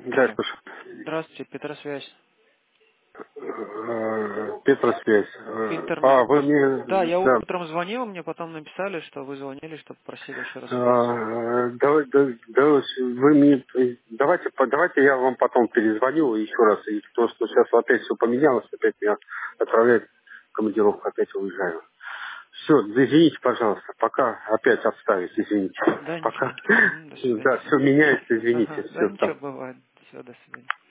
Да, Здравствуйте. слушай. Здравствуйте, Петросвязь. Петросвязь. Вы Интернет-пост. Да, мне... я Да. утром звонил, мне потом написали, что вы звонили, чтобы просили еще раз связаться. Вы мне... Давайте я вам потом перезвоню еще раз. И то, что сейчас опять все поменялось, опять меня отправляют в командировку, опять уезжаю. Все, извините, пожалуйста, пока опять отставить, извините. Да, Пока, ничего. Мгм, до свидания. да, все меняется, извините, Ага, да, все ничего, там. бывает. Все, до свидания.